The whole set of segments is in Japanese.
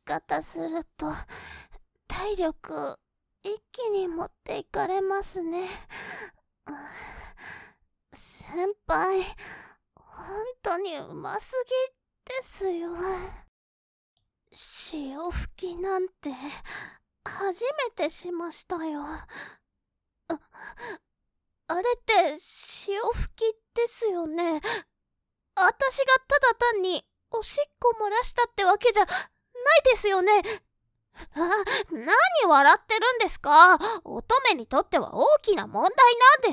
方すると体力一気に持っていかれますね。先輩、本当にうますぎですよ。潮吹きなんて初めてしましたよ。あれって潮吹きですよね。私がただ単におしっこ漏らしたってわけじゃないですよね。何笑ってるんですか。乙女にとっては大きな問題なんです。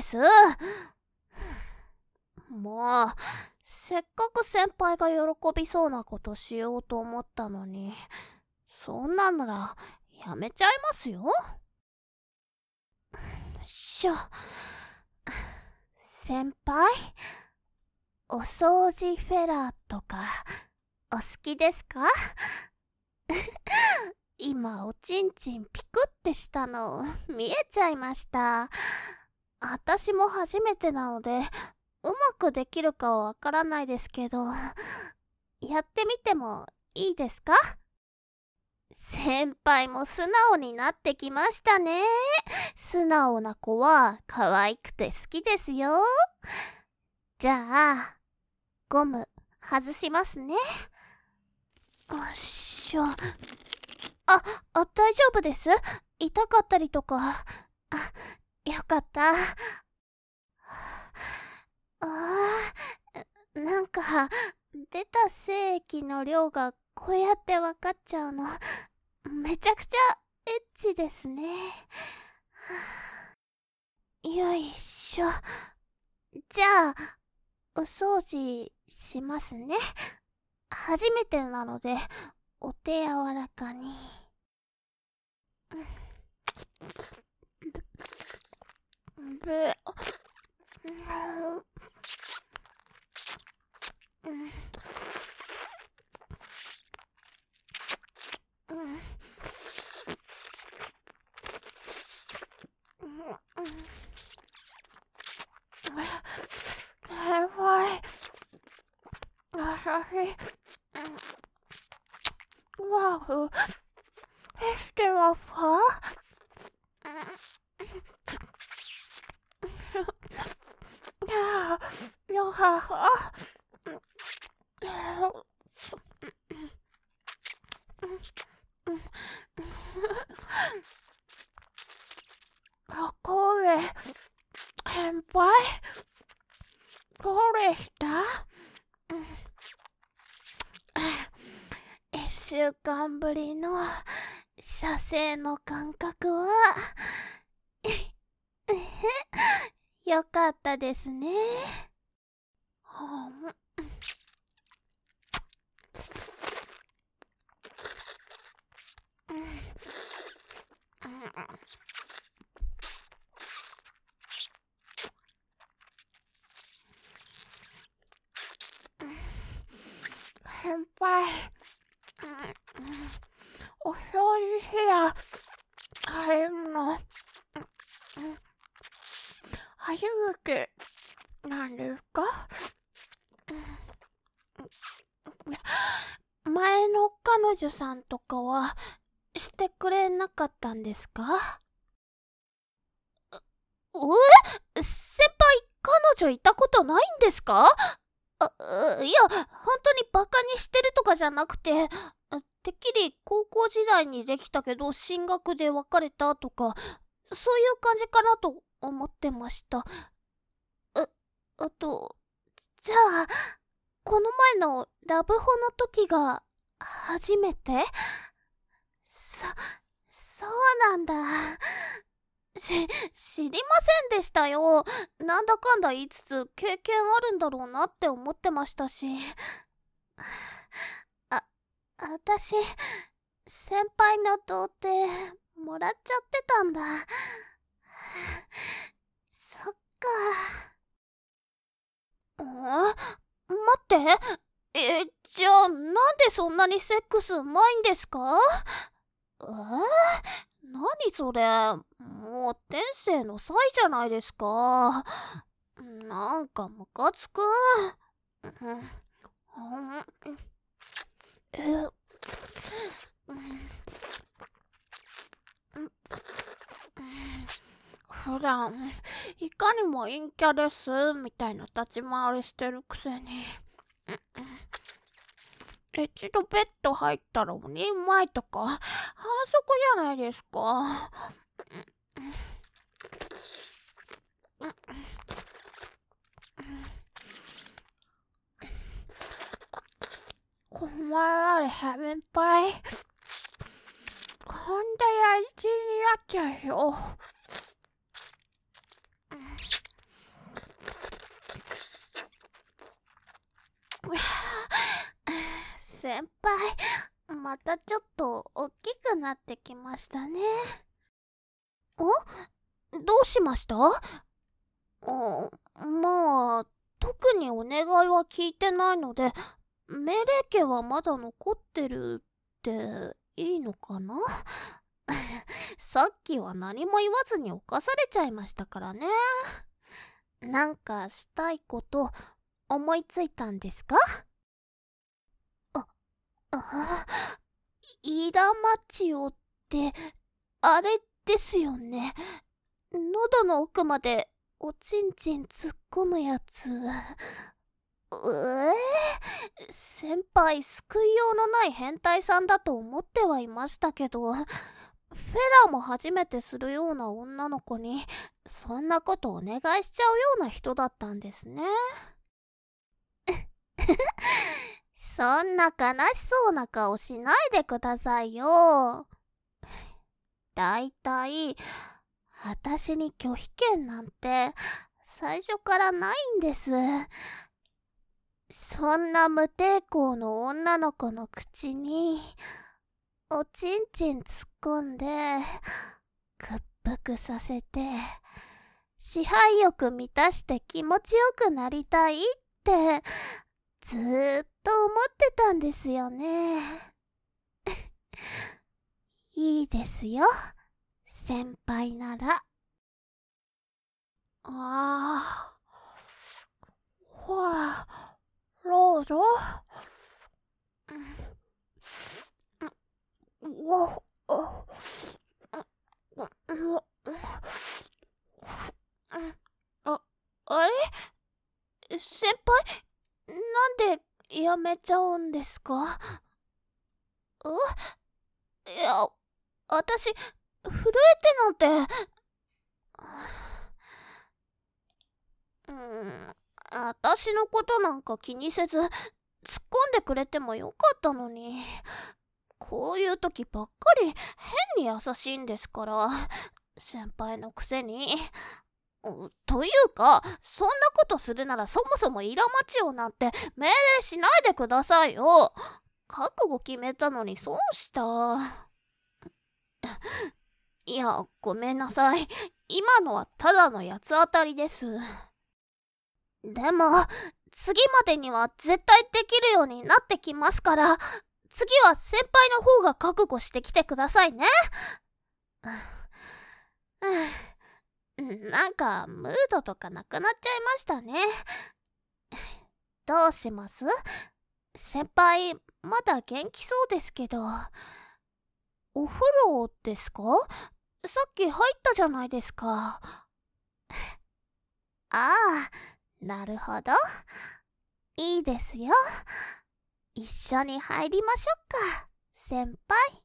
もう、せっかく先輩が喜びそうなことしようと思ったのに、そんなんならやめちゃいますよ。先輩、お掃除フェラーとかお好きですか？今おちんちんピクってしたの見えちゃいました。私も初めてなのでうまくできるかはわからないですけど、やってみてもいいですか？先輩も素直になってきましたね。素直な子は可愛くて好きですよ。じゃあ、ゴム外しますね。よっしょ。大丈夫です。痛かったりとか。よかった。なんか、出た精液の量がこうやって分かっちゃうの、めちゃくちゃエッチですね。よいしょ。じゃあ、お掃除しますね。初めてなので、お手柔らかに。Wow, este Waffe? Ja, ja,これ、先輩、どうでした？一週間ぶりの射精の感覚はよかったですね。先輩、お掃除部屋入るの初めてなんですか？前の彼女さんとかはしてくれなかったんですか？先輩、彼女いたことないんですか？いや、本当にバカにしてるとかじゃなくて、てっきり高校時代にできたけど進学で別れたとか、そういう感じかなと思ってました。あと、じゃあ、この前のラブホの時が初めて？そうなんだ。知りませんでしたよ。なんだかんだ言いつつ経験あるんだろうなって思ってましたし。私、先輩の童貞もらっちゃってたんだ。そっか。待って。じゃあなんでそんなにセックスうまいんですか？何それ。もう天性の才じゃないですか。なんかムカつく。 普段いかにも陰キャですみたいな立ち回りしてるくせに、一度ベッド入ったら鬼うまいとか反則じゃないですか。困られ先輩、こんなやりちになっちゃうよ。先輩、またちょっと大きくなってきましたね。どうしました？まあ、特にお願いは聞いてないので、命令権はまだ残ってるっていいのかな？さっきは何も言わずに犯されちゃいましたからね。なんかしたいこと思いついたんですか？イラマチオってあれですよね。喉の奥までおちんちん突っ込むやつ。先輩、救いようのない変態さんだと思ってはいましたけど、フェラも初めてするような女の子にそんなことお願いしちゃうような人だったんですね。そんな悲しそうな顔しないでくださいよ。だいたい私に拒否権なんて最初からないんです。そんな無抵抗の女の子の口におちんちん突っ込んで屈服させて支配欲満たして気持ちよくなりたいってずーっと思ってたんですよね。いいですよ、先輩なら。ほら、どうぞ。あれ？先輩、なんでやめちゃうんですか？いや、私、震えてなんて。私のことなんか気にせず、突っ込んでくれてもよかったのに。こういう時ばっかり変に優しいんですから、先輩のくせに。というか、そんなことするならそもそもイラマチオなんて命令しないでくださいよ。覚悟決めたのに損した。いや、ごめんなさい。今のはただの八つ当たりです。でも、次までには絶対できるようになってきますから、次は先輩の方が覚悟してきてくださいね。なんかムードとかなくなっちゃいましたね。どうします？先輩、まだ元気そうですけど。お風呂ですか？さっき入ったじゃないですか。ああ、なるほど。いいですよ。一緒に入りましょうか、先輩。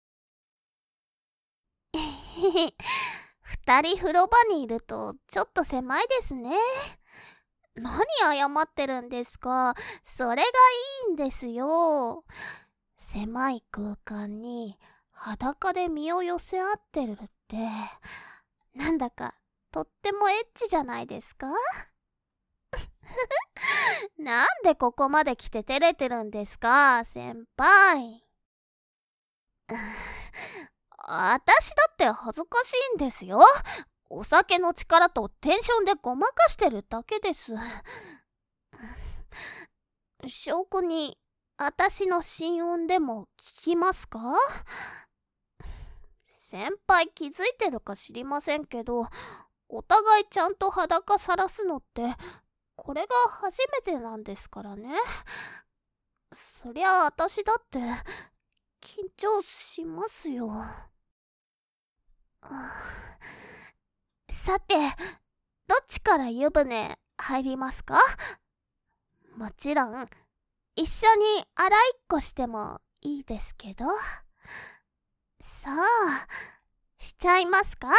二人風呂場にいるとちょっと狭いですね。何謝ってるんですか？それがいいんですよ。狭い空間に裸で身を寄せ合ってるって、なんだかとってもエッチじゃないですか？なんでここまで来て照れてるんですか、先輩。私だって恥ずかしいんですよ。お酒の力とテンションでごまかしてるだけです。証拠に私の心音でも聞きますか？先輩気づいてるか知りませんけど、お互いちゃんと裸さらすのってこれが初めてなんですからね。そりゃ私だって緊張しますよ。さて、どっちから湯船入りますか？もちろん、一緒に洗いっこしてもいいですけど。さあ、しちゃいますか？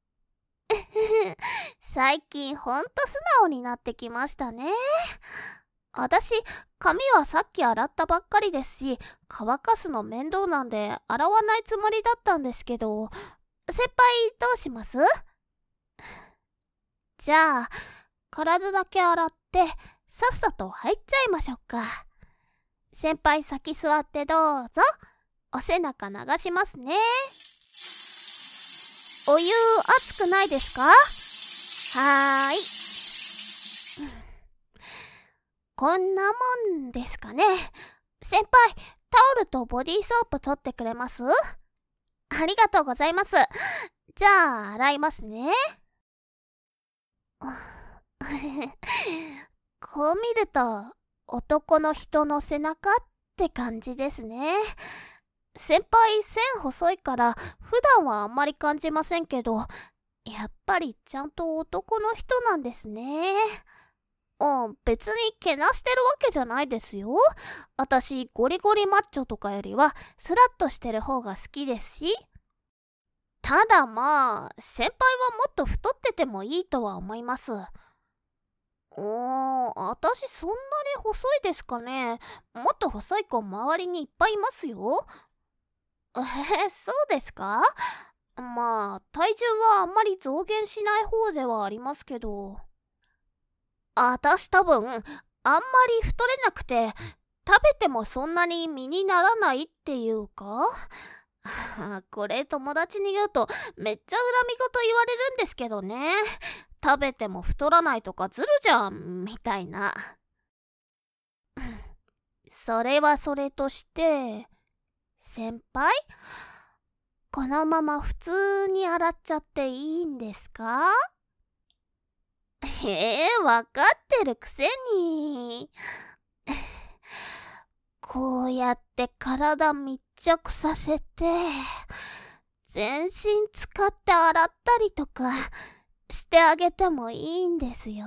最近ほんと素直になってきましたね。私、髪はさっき洗ったばっかりですし、乾かすの面倒なんで洗わないつもりだったんですけど、先輩どうします？じゃあ、体だけ洗ってさっさと入っちゃいましょうか。先輩先座ってどうぞ。お背中流しますね。お湯熱くないですか？はーい。こんなもんですかね。先輩、タオルとボディーソープ取ってくれます？ありがとうございます。じゃあ、洗いますね。こう見ると、男の人の背中って感じですね。先輩、線細いから普段はあんまり感じませんけど、やっぱりちゃんと男の人なんですね。別にけなしてるわけじゃないですよ。私、ゴリゴリマッチョとかよりはスラッとしてる方が好きですし。ただまあ、先輩はもっと太っててもいいとは思います。私そんなに細いですかね。もっと細い子周りにいっぱいいますよ。そうですか？まあ、体重はあんまり増減しない方ではありますけど。私多分、あんまり太れなくて、食べてもそんなに身にならないっていうかこれ友達に言うとめっちゃ恨み事言われるんですけどね。食べても太らないとかずるじゃん、みたいな。それはそれとして、先輩？このまま普通に洗っちゃっていいんですか？わかってるくせに。こうやって体密着させて、全身使って洗ったりとかしてあげてもいいんですよ。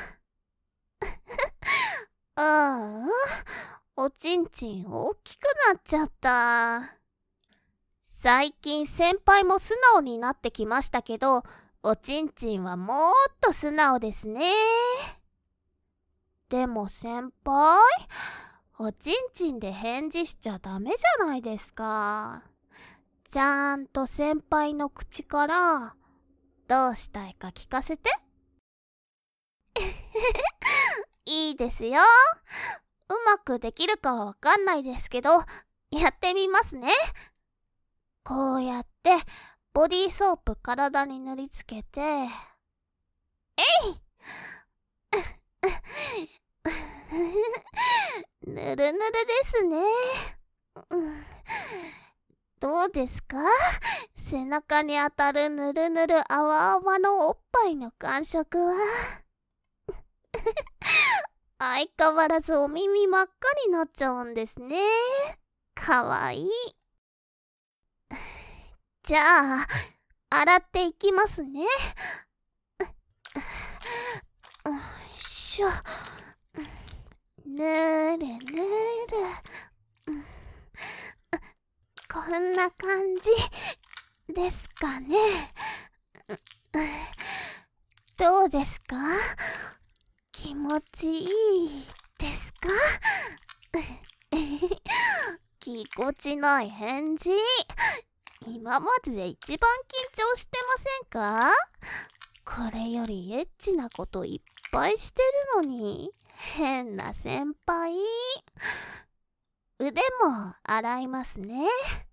おちんちん大きくなっちゃった。最近先輩も素直になってきましたけど、おちんちんはもっと素直ですね。でも先輩、おちんちんで返事しちゃダメじゃないですか。ちゃんと先輩の口からどうしたいか聞かせて。いいですよ。うまくできるかはわかんないですけど、やってみますね。こうやってボディーソープ体に塗りつけて、えいぬるぬるですね。どうですか？背中に当たるぬるぬるあわあわのおっぱいの感触は。相変わらずお耳真っ赤になっちゃうんですね。かわいい。じゃあ、洗っていきますね。よいしょ。ぬるぬる。こんな感じですかね。どうですか？気持ちいいですか？ぎこちない返事。今までで一番緊張してませんか？これよりエッチなこといっぱいしてるのに、変な先輩。腕も洗いますね。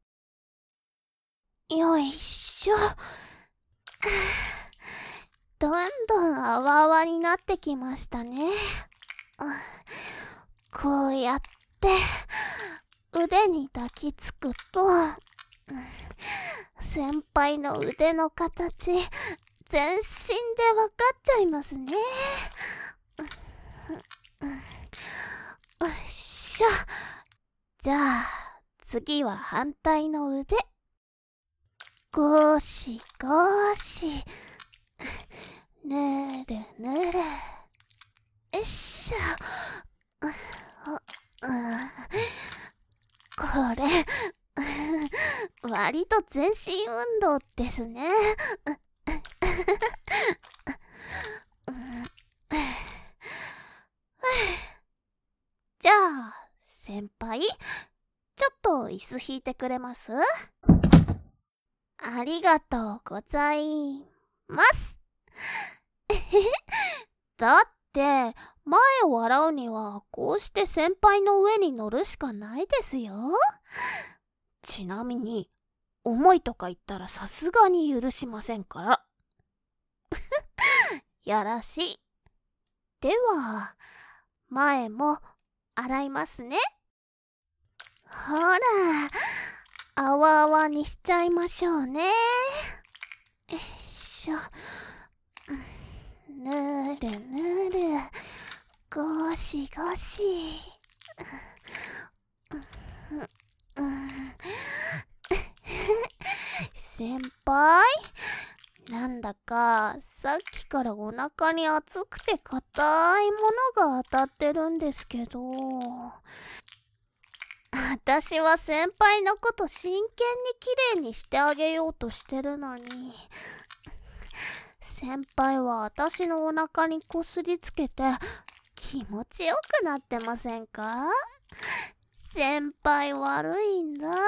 よいしょ。どんどんあわあわになってきましたね。こうやって腕に抱きつくと、先輩の腕の形全身でわかっちゃいますね。よいしょ。じゃあ次は反対の腕。ゴシゴシ。ぬるぬる。よいしょ。これ、割と全身運動ですね。じゃあ、先輩、ちょっと椅子引いてくれます？ありがとうございます。だって、前を洗うにはこうして先輩の上に乗るしかないですよ。ちなみに、重いとか言ったらさすがに許しませんから。よろしい。では、前も洗いますね。ほら、あわあわにしちゃいましょうね。よいしょ。ぬるぬる。ゴシゴシ。先輩、なんだかさっきからお腹に熱くて硬いものが当たってるんですけど、私は先輩のこと真剣にきれいにしてあげようとしてるのに、先輩は私のお腹にこすりつけて気持ちよくなってませんか？先輩悪いんだ。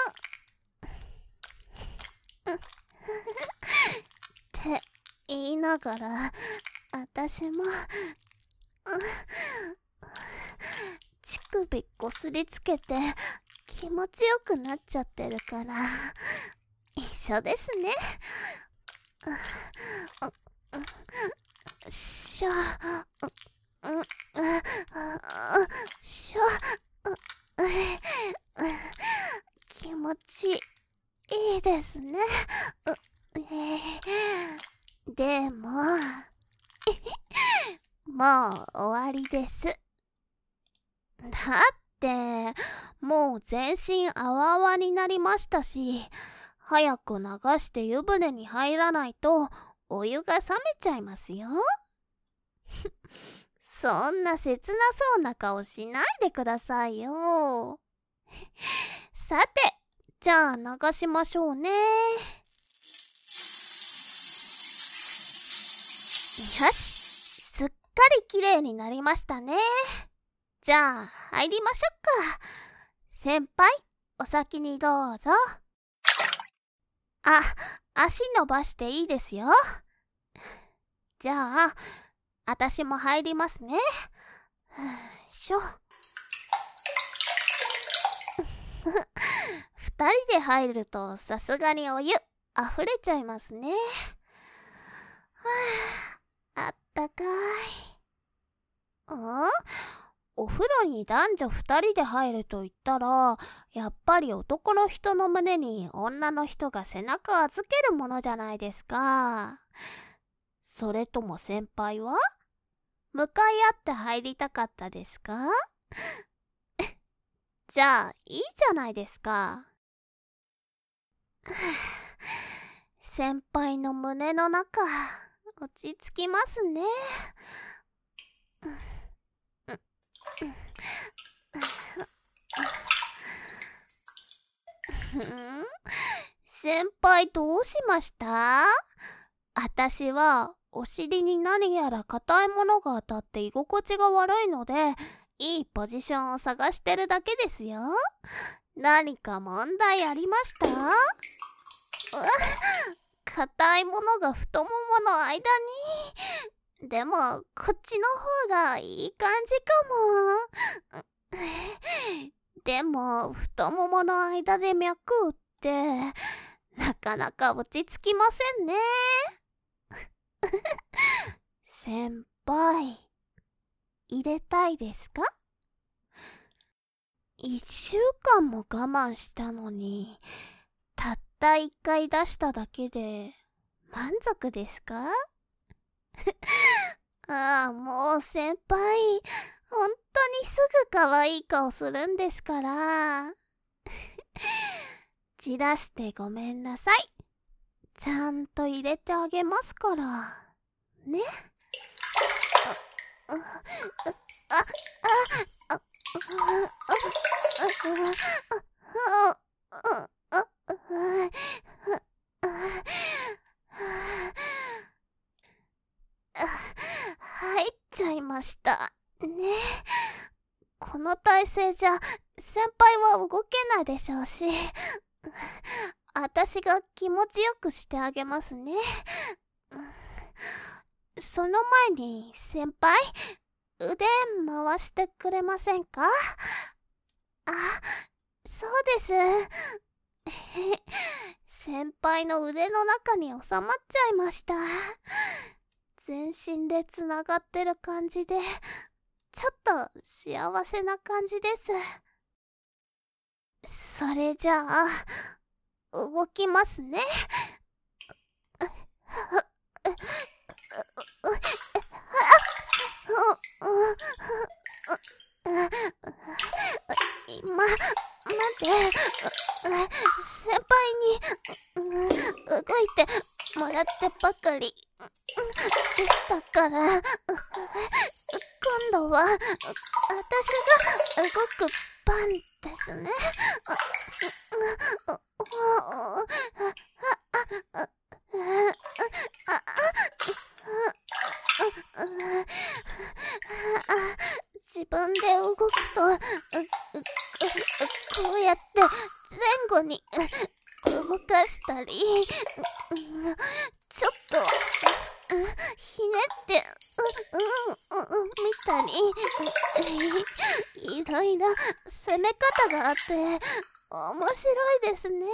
って言いながら、私も乳首こすりつけて気持ちよくなっちゃってるから一緒ですね。しょしょ気持ちいいですね。でももう終わりです。だってもう全身あわあわになりましたし、早く流して湯船に入らないとお湯が冷めちゃいますよ。そんな切なそうな顔しないでくださいよ。さて、じゃあ流しましょうね。よし、すっかりきれいになりましたね。じゃあ入りましょうか。先輩、お先にどうぞ。足伸ばしていいですよ。じゃあ私も入りますね。しょ。2人で入るとさすがにお湯あふれちゃいますね。あったかい。お風呂に男女2人で入ると言ったら、やっぱり男の人の胸に女の人が背中を預けるものじゃないですか。それとも先輩は向かい合って入りたかったですか？じゃあいいじゃないですか。先輩の胸の中落ち着きますね。先輩どうしました？私はお尻に何やら硬いものが当たって居心地が悪いので、いいポジションを探してるだけですよ。何か問題ありました？硬いものが太ももの間に。でもこっちの方がいい感じかも。でも太ももの間で脈打ってなかなか落ち着きませんね。先輩、入れたいですか？1週間も我慢したのに、たった1回出しただけで満足ですか？もう先輩、本当にすぐ可愛い顔するんですから。 じらしてごめんなさい。ちゃんと入れてあげますから。ね。入っちゃいましたね。この体勢じゃ先輩は動けないでしょうし、私が気持ちよくしてあげますね。その前に先輩、腕回してくれませんか？あ、そうです。先輩の腕の中に収まっちゃいました。全身でつながってる感じで、ちょっと幸せな感じです。それじゃあ、動きますね。待って、先輩に動いてもらってばかりでしたから、今度は私が動く番ですね。自分で動くとこうやって前後に動かしたり、ちょっとひねって見たり、いろいろ攻め方があって面白いですね。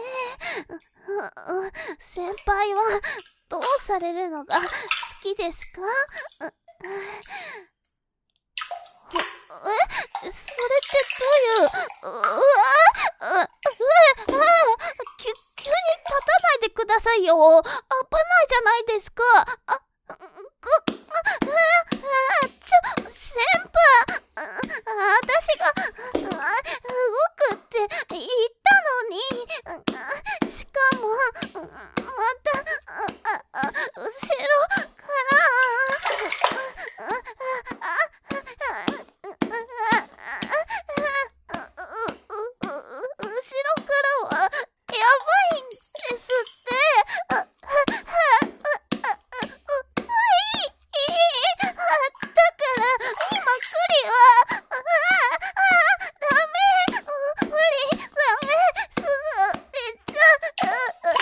先輩はどうされるのが好きですか？それってどういう、急に立たないでくださいよ。危ないじゃないですか。先輩、私が動くって言ったのに、しかもまた後ろから後ろからはやばいんですって。だから今クリはダメ、無理、ダメ、すぐ行っちゃう、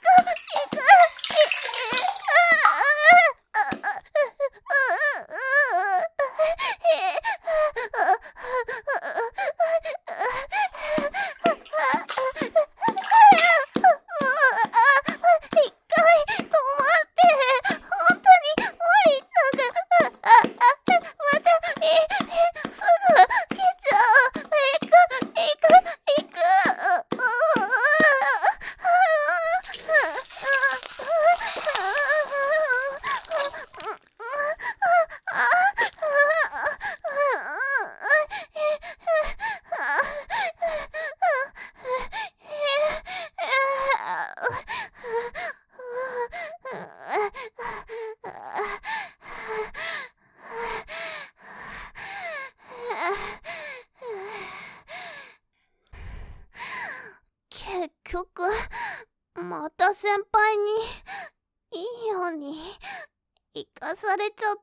結局また先輩にいいように生かされちゃった。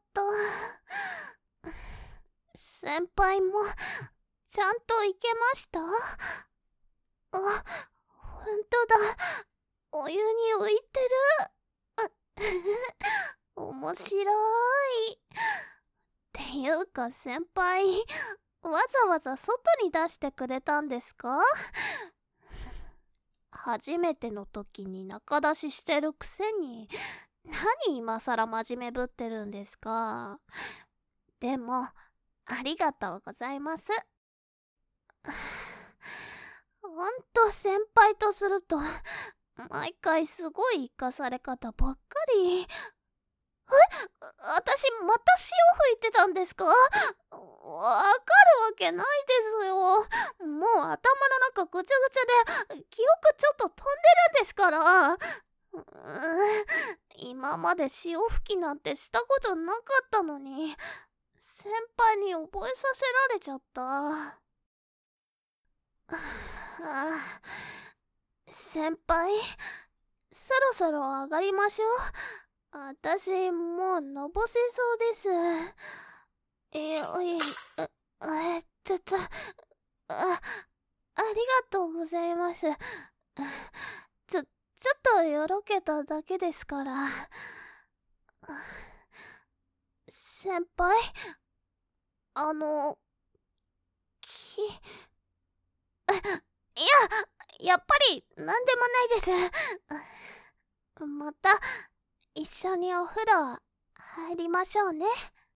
先輩もちゃんといけました？ほんとだ、お湯に浮いてる。面白い。っていうか先輩、わざわざ外に出してくれたんですか？初めての時に仲出ししてるくせに、何今さら真面目ぶってるんですか？でもありがとうございます。ほんと先輩とすると毎回すごい生かされ方ばっかり。 私また潮吹いてたんですか？わかるわけないですよ。もう頭の中ぐちゃぐちゃで記憶ちょっと飛んでるんですから。今まで潮吹きなんてしたことなかったのに、先輩に覚えさせられちゃった。先輩、そろそろ上がりましょう。私もうのぼせそうです。よい、えっとと、あ、ありがとうございます。ちょっとよろけただけですから。先輩、あの、き、いや、やっぱりなんでもないです。また一緒にお風呂入りましょうね。